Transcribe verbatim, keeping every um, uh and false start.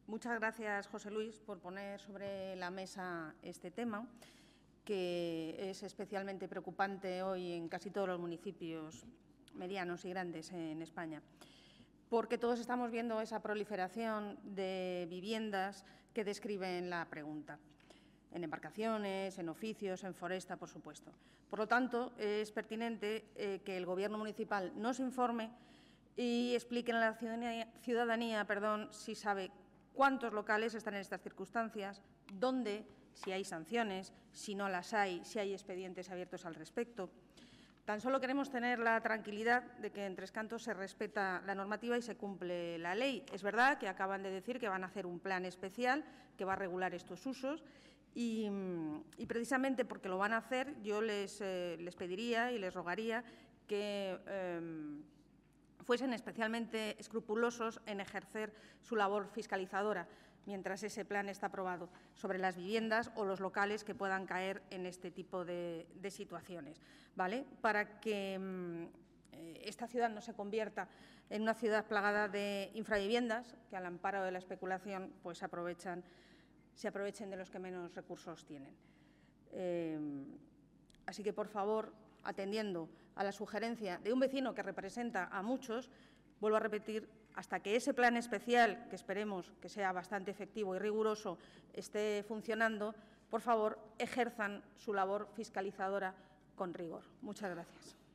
muchas gracias, José Luis, por poner sobre la mesa este tema, que es especialmente preocupante hoy en casi todos los municipios medianos y grandes en España, porque todos estamos viendo esa proliferación de viviendas que describen la pregunta, en embarcaciones, en oficios, en foresta, por supuesto. Por lo tanto, es pertinente eh, que el Gobierno municipal nos informe y explique a la ciudadanía, ciudadanía perdón, si sabe cuántos locales están en estas circunstancias, dónde, si hay sanciones, si no las hay, si hay expedientes abiertos al respecto. Tan solo queremos tener la tranquilidad de que en Tres Cantos se respeta la normativa y se cumple la ley. Es verdad que acaban de decir que van a hacer un plan especial que va a regular estos usos y, y precisamente porque lo van a hacer, yo les, eh, les pediría y les rogaría que eh, fuesen especialmente escrupulosos en ejercer su labor fiscalizadora mientras ese plan está aprobado sobre las viviendas o los locales que puedan caer en este tipo de, de situaciones, ¿vale? Para que eh, esta ciudad no se convierta en una ciudad plagada de infraviviendas que, al amparo de la especulación, pues aprovechan, se aprovechen de los que menos recursos tienen. Eh, así que, por favor, atendiendo a la sugerencia de un vecino que representa a muchos, vuelvo a repetir, hasta que ese plan especial, que esperemos que sea bastante efectivo y riguroso, esté funcionando, por favor, ejerzan su labor fiscalizadora con rigor. Muchas gracias.